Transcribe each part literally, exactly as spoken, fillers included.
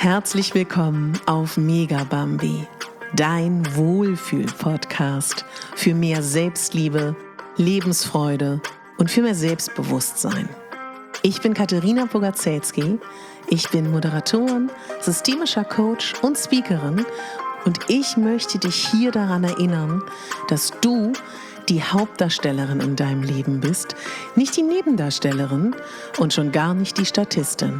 Herzlich willkommen auf Megabambi, dein Wohlfühl-Podcast für mehr Selbstliebe, Lebensfreude und für mehr Selbstbewusstsein. Ich bin Katharina Bogaczewski, ich bin Moderatorin, systemischer Coach und Speakerin und ich möchte dich hier daran erinnern, dass du die Hauptdarstellerin in deinem Leben bist, nicht die Nebendarstellerin und schon gar nicht die Statistin.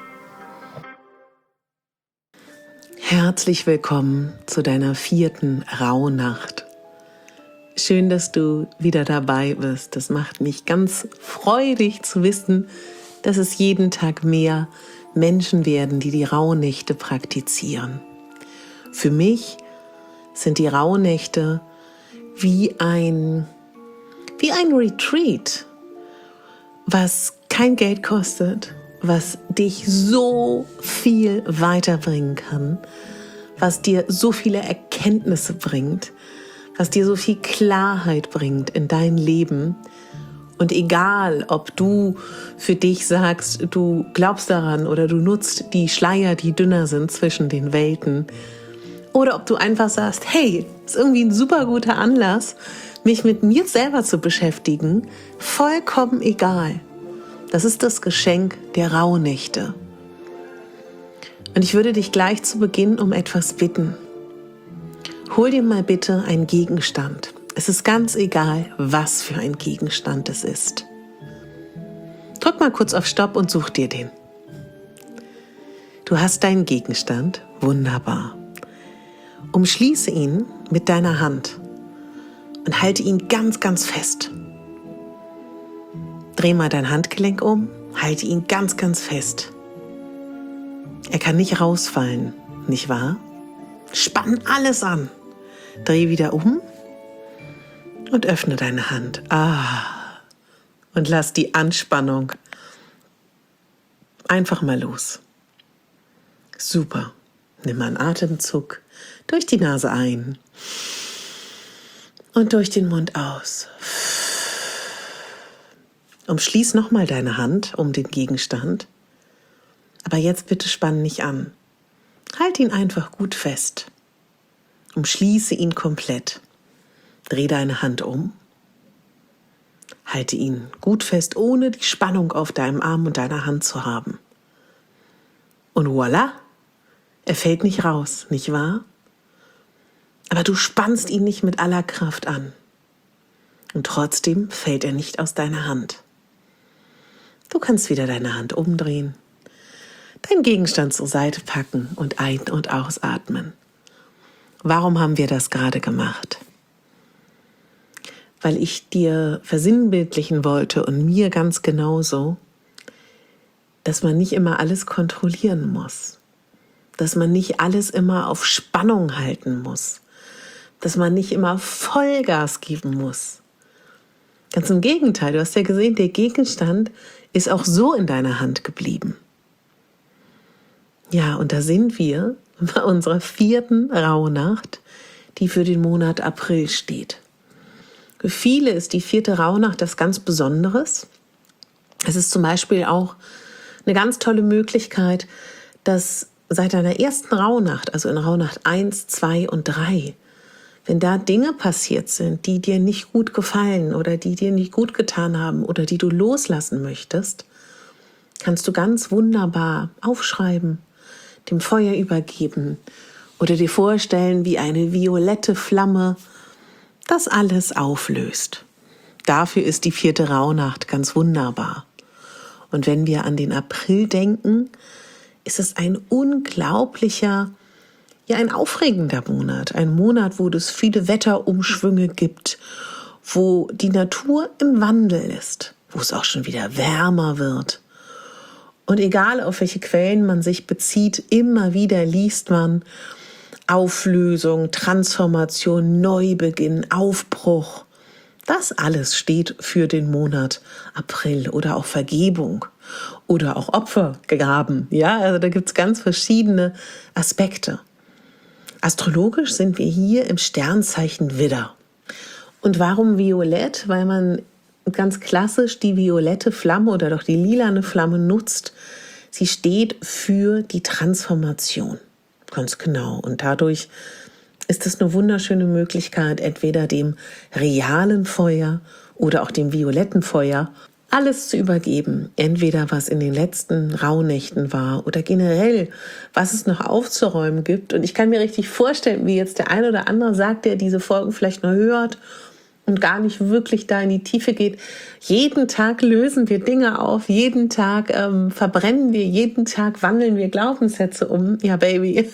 Herzlich willkommen zu deiner vierten Rauhnacht. Schön, dass du wieder dabei bist. Das macht mich ganz freudig zu wissen, dass es jeden Tag mehr Menschen werden, die die Rauhnächte praktizieren. Für mich sind die Rauhnächte wie ein, wie ein Retreat, was kein Geld kostet, was dich so viel weiterbringen kann, was dir so viele Erkenntnisse bringt, was dir so viel Klarheit bringt in dein Leben. Und egal, ob du für dich sagst, du glaubst daran oder du nutzt die Schleier, die dünner sind zwischen den Welten, oder ob du einfach sagst, hey, ist irgendwie ein super guter Anlass, mich mit mir selber zu beschäftigen, vollkommen egal. Das ist das Geschenk der Rauhnächte. Und ich würde dich gleich zu Beginn um etwas bitten. Hol dir mal bitte einen Gegenstand. Es ist ganz egal, was für ein Gegenstand es ist. Drück mal kurz auf Stopp und such dir den. Du hast deinen Gegenstand. Wunderbar. Umschließe ihn mit deiner Hand und halte ihn ganz, ganz fest. Dreh mal dein Handgelenk um, halte ihn ganz, ganz fest. Er kann nicht rausfallen, nicht wahr? Spann alles an. Dreh wieder um und öffne deine Hand. Ah, und lass die Anspannung einfach mal los. Super. Nimm mal einen Atemzug durch die Nase ein und durch den Mund aus. Umschließ nochmal deine Hand um den Gegenstand, aber jetzt bitte spann nicht an. Halt ihn einfach gut fest. Umschließe ihn komplett. Dreh deine Hand um. Halte ihn gut fest, ohne die Spannung auf deinem Arm und deiner Hand zu haben. Und voilà, er fällt nicht raus, nicht wahr? Aber du spannst ihn nicht mit aller Kraft an. Und trotzdem fällt er nicht aus deiner Hand. Du kannst wieder deine Hand umdrehen, deinen Gegenstand zur Seite packen und ein- und ausatmen. Warum haben wir das gerade gemacht? Weil ich dir versinnbildlichen wollte und mir ganz genauso, dass man nicht immer alles kontrollieren muss, dass man nicht alles immer auf Spannung halten muss, dass man nicht immer Vollgas geben muss. Ganz im Gegenteil, du hast ja gesehen, der Gegenstand ist auch so in deiner Hand geblieben. Ja, und da sind wir bei unserer vierten Rauhnacht, die für den Monat April steht. Für viele ist die vierte Rauhnacht das ganz Besonderes. Es ist zum Beispiel auch eine ganz tolle Möglichkeit, dass seit deiner ersten Rauhnacht, also in Rauhnacht eins, zwei und drei, wenn da Dinge passiert sind, die dir nicht gut gefallen oder die dir nicht gut getan haben oder die du loslassen möchtest, kannst du ganz wunderbar aufschreiben, dem Feuer übergeben oder dir vorstellen, wie eine violette Flamme das alles auflöst. Dafür ist die vierte Rauhnacht ganz wunderbar. Und wenn wir an den April denken, ist es ein unglaublicher, ja ein aufregender Monat. Ein Monat, wo es viele Wetterumschwünge gibt, wo die Natur im Wandel ist, wo es auch schon wieder wärmer wird. Und egal, auf welche Quellen man sich bezieht, immer wieder liest man Auflösung, Transformation, Neubeginn, Aufbruch. Das alles steht für den Monat April oder auch Vergebung oder auch Opfergaben. Ja, also da gibt es ganz verschiedene Aspekte. Astrologisch sind wir hier im Sternzeichen Widder. Und warum violett? Weil man ganz klassisch die violette Flamme oder doch die lilane Flamme nutzt, Sie steht für die Transformation. Ganz genau. Und dadurch ist es eine wunderschöne Möglichkeit, entweder dem realen Feuer oder auch dem violetten Feuer alles zu übergeben. Entweder was in den letzten Rauhnächten war oder generell, was es noch aufzuräumen gibt. Und ich kann mir richtig vorstellen, wie jetzt der eine oder andere sagt, der diese Folgen vielleicht nur hört und gar nicht wirklich da in die Tiefe geht. Jeden Tag lösen wir Dinge auf, jeden Tag ähm, verbrennen wir, jeden Tag wandeln wir Glaubenssätze um. Ja, Baby.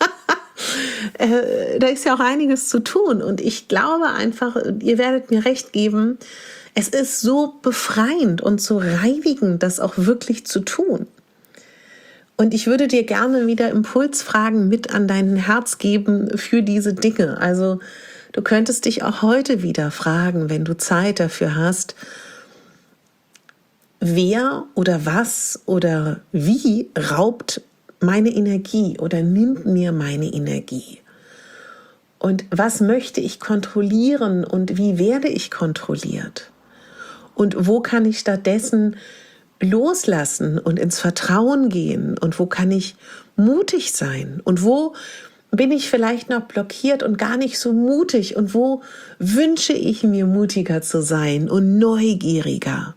äh, da ist ja auch einiges zu tun. Und ich glaube einfach, ihr werdet mir recht geben, es ist so befreiend und so reinigend, das auch wirklich zu tun. Und ich würde dir gerne wieder Impulsfragen mit an dein Herz geben für diese Dinge. Also du könntest dich auch heute wieder fragen, wenn du Zeit dafür hast, wer oder was oder wie raubt meine Energie oder nimmt mir meine Energie? Und was möchte ich kontrollieren und wie werde ich kontrolliert? Und wo kann ich stattdessen loslassen und ins Vertrauen gehen? Und wo kann ich mutig sein? Und wo bin ich vielleicht noch blockiert und gar nicht so mutig? Und wo wünsche ich mir, mutiger zu sein und neugieriger?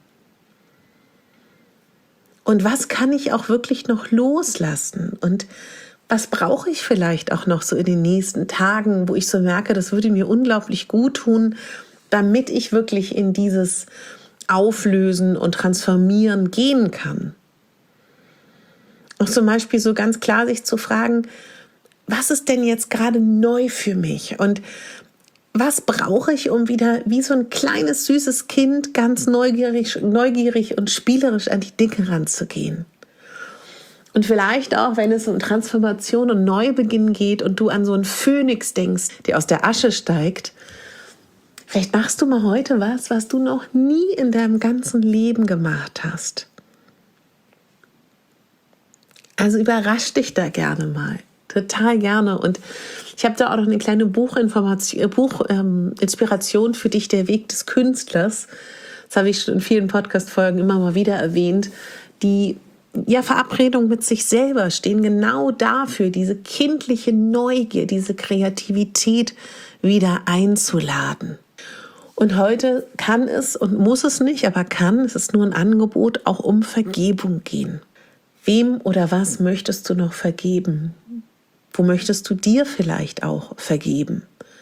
Und was kann ich auch wirklich noch loslassen? Und was brauche ich vielleicht auch noch so in den nächsten Tagen, wo ich so merke, das würde mir unglaublich gut tun, damit ich wirklich in dieses Auflösen und Transformieren gehen kann. Auch zum Beispiel so ganz klar sich zu fragen, was ist denn jetzt gerade neu für mich? Und was brauche ich, um wieder wie so ein kleines, süßes Kind ganz neugierig, neugierig und spielerisch an die Dinge ranzugehen? Und vielleicht auch, wenn es um Transformation und Neubeginn geht und du an so einen Phönix denkst, der aus der Asche steigt, vielleicht machst du mal heute was, was du noch nie in deinem ganzen Leben gemacht hast. Also überrasch dich da gerne mal. Total gerne. Und ich habe da auch noch eine kleine Buchinformation, Buchinspiration ähm, für dich, der Weg des Künstlers. Das habe ich schon in vielen Podcast-Folgen immer mal wieder erwähnt. Die ja, Verabredung mit sich selber stehen genau dafür, diese kindliche Neugier, diese Kreativität wieder einzuladen. Und heute kann es und muss es nicht, aber kann, es ist nur ein Angebot, auch um Vergebung gehen. Wem oder was möchtest du noch vergeben? Wo möchtest du dir vielleicht auch vergeben?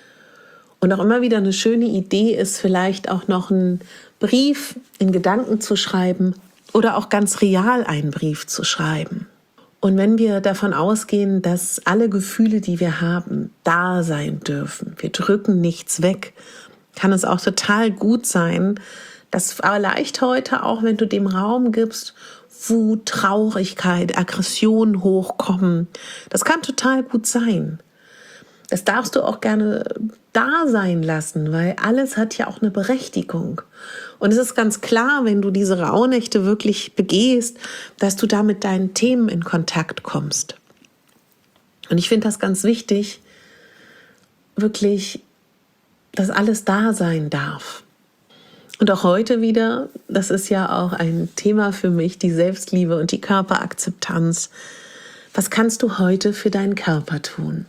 Und auch immer wieder eine schöne Idee ist, vielleicht auch noch einen Brief in Gedanken zu schreiben oder auch ganz real einen Brief zu schreiben. Und wenn wir davon ausgehen, dass alle Gefühle, die wir haben, da sein dürfen, wir drücken nichts weg, kann es auch total gut sein, dass vielleicht heute auch, wenn du dem Raum gibst, Wut, Traurigkeit, Aggression hochkommen. Das kann total gut sein. Das darfst du auch gerne da sein lassen, weil alles hat ja auch eine Berechtigung. Und es ist ganz klar, wenn du diese Rauhnächte wirklich begehst, dass du da mit deinen Themen in Kontakt kommst. Und ich finde das ganz wichtig, wirklich, dass alles da sein darf. Und auch heute wieder, das ist ja auch ein Thema für mich, die Selbstliebe und die Körperakzeptanz. Was kannst du heute für deinen Körper tun?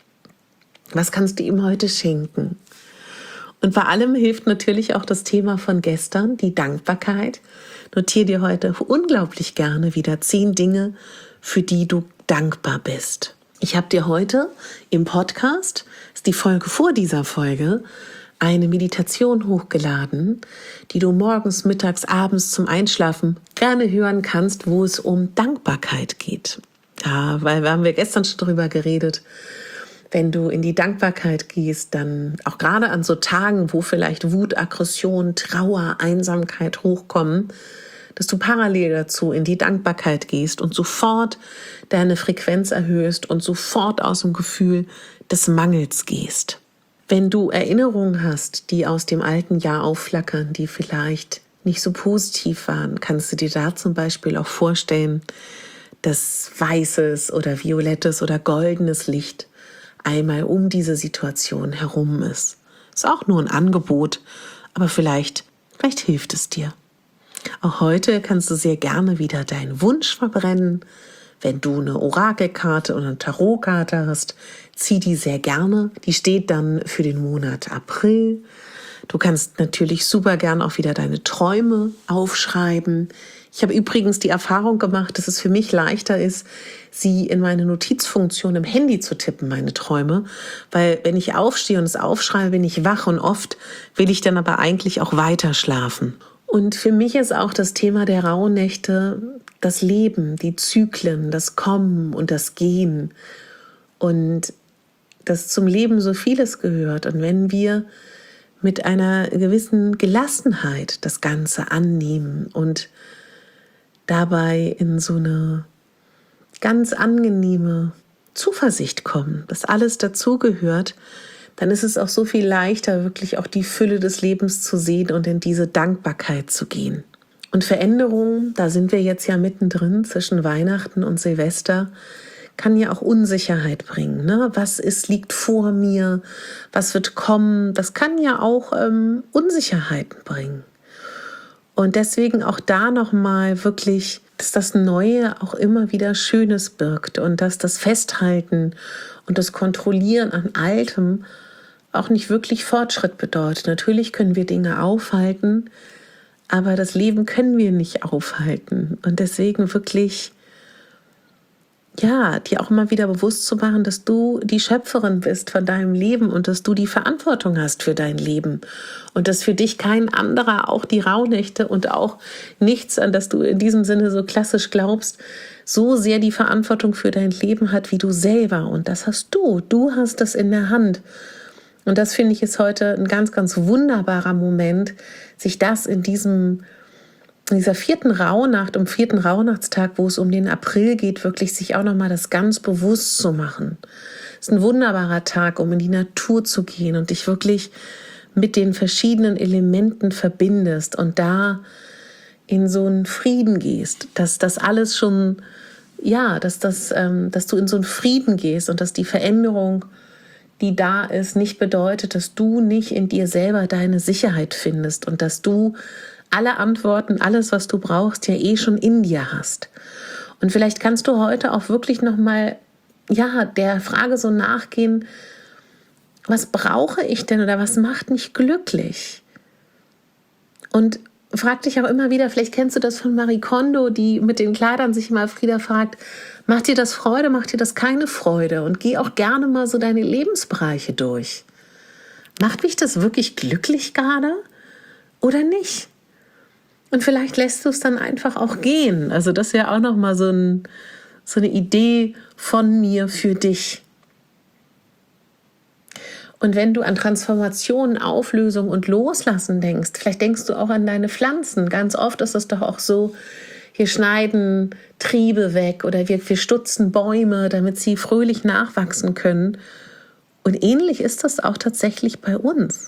Was kannst du ihm heute schenken? Und bei allem hilft natürlich auch das Thema von gestern, die Dankbarkeit. Notiere dir heute unglaublich gerne wieder zehn Dinge, für die du dankbar bist. Ich habe dir heute im Podcast, das ist die Folge vor dieser Folge, eine Meditation hochgeladen, die du morgens, mittags, abends zum Einschlafen gerne hören kannst, wo es um Dankbarkeit geht. Ja, weil wir haben wir gestern schon drüber geredet. Wenn du in die Dankbarkeit gehst, dann auch gerade an so Tagen, wo vielleicht Wut, Aggression, Trauer, Einsamkeit hochkommen, dass du parallel dazu in die Dankbarkeit gehst und sofort deine Frequenz erhöhst und sofort aus dem Gefühl des Mangels gehst. Wenn du Erinnerungen hast, die aus dem alten Jahr aufflackern, die vielleicht nicht so positiv waren, kannst du dir da zum Beispiel auch vorstellen, dass weißes oder violettes oder goldenes Licht einmal um diese Situation herum ist. Ist auch nur ein Angebot, aber vielleicht, vielleicht hilft es dir. Auch heute kannst du sehr gerne wieder deinen Wunsch verbrennen. Wenn du eine Orakelkarte oder eine Tarotkarte hast, zieh die sehr gerne. Die steht dann für den Monat April. Du kannst natürlich super gern auch wieder deine Träume aufschreiben. Ich habe übrigens die Erfahrung gemacht, dass es für mich leichter ist, sie in meine Notizfunktion im Handy zu tippen, meine Träume. Weil wenn ich aufstehe und es aufschreibe, bin ich wach und oft will ich dann aber eigentlich auch weiter schlafen. Und für mich ist auch das Thema der Rauhnächte das Leben, die Zyklen, das Kommen und das Gehen. Und dass zum Leben so vieles gehört. Und wenn wir mit einer gewissen Gelassenheit das Ganze annehmen und dabei in so eine ganz angenehme Zuversicht kommen, dass alles dazugehört, dann ist es auch so viel leichter, wirklich auch die Fülle des Lebens zu sehen und in diese Dankbarkeit zu gehen. Und Veränderungen, da sind wir jetzt ja mittendrin zwischen Weihnachten und Silvester, kann ja auch Unsicherheit bringen. Ne? Was ist, liegt vor mir? Was wird kommen? Das kann ja auch ähm, Unsicherheiten bringen. Und deswegen auch da nochmal wirklich, dass das Neue auch immer wieder Schönes birgt und dass das Festhalten und das Kontrollieren an Altem auch nicht wirklich Fortschritt bedeutet. Natürlich können wir Dinge aufhalten, aber das Leben können wir nicht aufhalten. Und deswegen wirklich, ja, dir auch immer wieder bewusst zu machen, dass du die Schöpferin bist von deinem Leben und dass du die Verantwortung hast für dein Leben und dass für dich kein anderer auch die Rauhnächte und auch nichts, an das du in diesem Sinne so klassisch glaubst, so sehr die Verantwortung für dein Leben hat wie du selber. Und das hast du. Du hast das in der Hand. Und das finde ich ist heute ein ganz, ganz wunderbarer Moment, sich das in diesem in dieser vierten Rauhnacht, am vierten Rauhnachtstag, wo es um den April geht, wirklich sich auch nochmal das ganz bewusst zu machen. Es ist ein wunderbarer Tag, um in die Natur zu gehen und dich wirklich mit den verschiedenen Elementen verbindest und da in so einen Frieden gehst, dass das alles schon, ja, dass, das, ähm, dass du in so einen Frieden gehst und dass die Veränderung, die da ist, nicht bedeutet, dass du nicht in dir selber deine Sicherheit findest und dass du alle Antworten, alles, was du brauchst, ja eh schon in dir hast. Und vielleicht kannst du heute auch wirklich nochmal, ja, der Frage so nachgehen, was brauche ich denn oder was macht mich glücklich? Und frag dich auch immer wieder, vielleicht kennst du das von Marie Kondo, die mit den Kleidern sich immer wieder fragt, macht dir das Freude, macht dir das keine Freude? Und geh auch gerne mal so deine Lebensbereiche durch. Macht mich das wirklich glücklich gerade oder nicht? Und vielleicht lässt du es dann einfach auch gehen. Also das ist ja auch nochmal so, ein, so eine Idee von mir für dich. Und wenn du an Transformation, Auflösung und Loslassen denkst, vielleicht denkst du auch an deine Pflanzen. Ganz oft ist es doch auch so, wir schneiden Triebe weg oder wir, wir stutzen Bäume, damit sie fröhlich nachwachsen können. Und ähnlich ist das auch tatsächlich bei uns.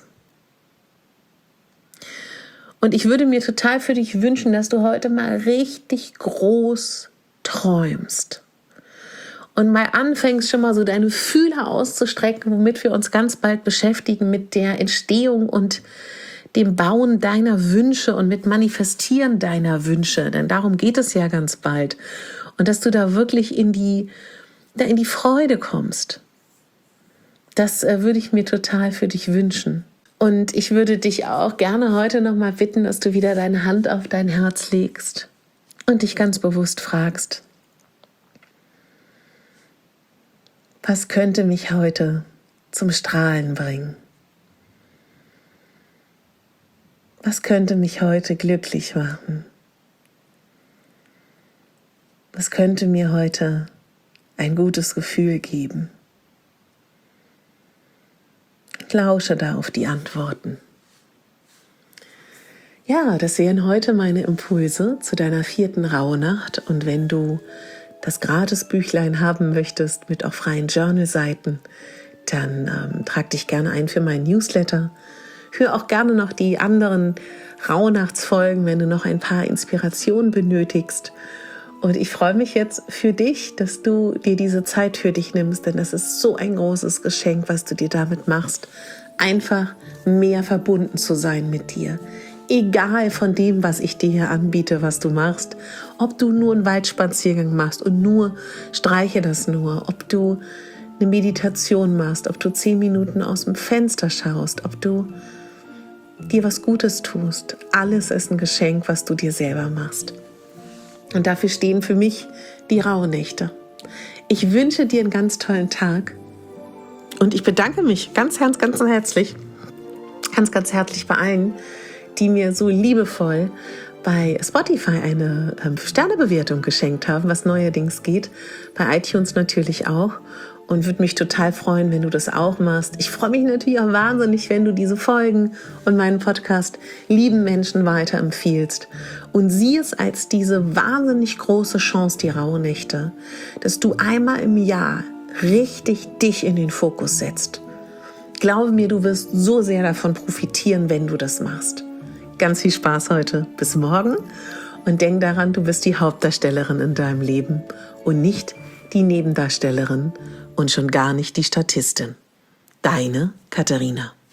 Und ich würde mir total für dich wünschen, dass du heute mal richtig groß träumst. Und mal anfängst, schon mal so deine Fühler auszustrecken, womit wir uns ganz bald beschäftigen, mit der Entstehung und dem Bauen deiner Wünsche und mit Manifestieren deiner Wünsche. Denn darum geht es ja ganz bald. Und dass du da wirklich in die, da in die Freude kommst. Das äh, würde ich mir total für dich wünschen. Und ich würde dich auch gerne heute nochmal bitten, dass du wieder deine Hand auf dein Herz legst und dich ganz bewusst fragst, was könnte mich heute zum Strahlen bringen? Was könnte mich heute glücklich machen? Was könnte mir heute ein gutes Gefühl geben? Lausche da auf die Antworten. Ja, das wären heute meine Impulse zu deiner vierten Rauhnacht. Und wenn du das Gratisbüchlein haben möchtest mit auch freien Journal-Seiten, dann ähm, trag dich gerne ein für meinen Newsletter. Hör auch gerne noch die anderen Rauhnachtsfolgen, wenn du noch ein paar Inspirationen benötigst. Und ich freue mich jetzt für dich, dass du dir diese Zeit für dich nimmst, denn das ist so ein großes Geschenk, was du dir damit machst, einfach mehr verbunden zu sein mit dir, egal von dem, was ich dir hier anbiete, was du machst, ob du nur einen Waldspaziergang machst und nur streiche das nur, ob du eine Meditation machst, ob du zehn Minuten aus dem Fenster schaust, ob du dir was Gutes tust. Alles ist ein Geschenk, was du dir selber machst. Und dafür stehen für mich die Rauhnächte. Ich wünsche dir einen ganz tollen Tag und ich bedanke mich ganz, ganz, ganz herzlich, ganz, ganz herzlich bei allen, die mir so liebevoll bei Spotify eine ähm, Sternebewertung geschenkt haben, was neuerdings geht, bei iTunes natürlich auch. Und würde mich total freuen, wenn du das auch machst. Ich freue mich natürlich auch wahnsinnig, wenn du diese Folgen und meinen Podcast lieben Menschen weiterempfiehlst. Und sieh es als diese wahnsinnig große Chance, die Rauhnächte, dass du einmal im Jahr richtig dich in den Fokus setzt. Glaube mir, du wirst so sehr davon profitieren, wenn du das machst. Ganz viel Spaß heute. Bis morgen. Und denk daran, du bist die Hauptdarstellerin in deinem Leben und nicht die Nebendarstellerin. Und schon gar nicht die Statistin. Deine Katharina.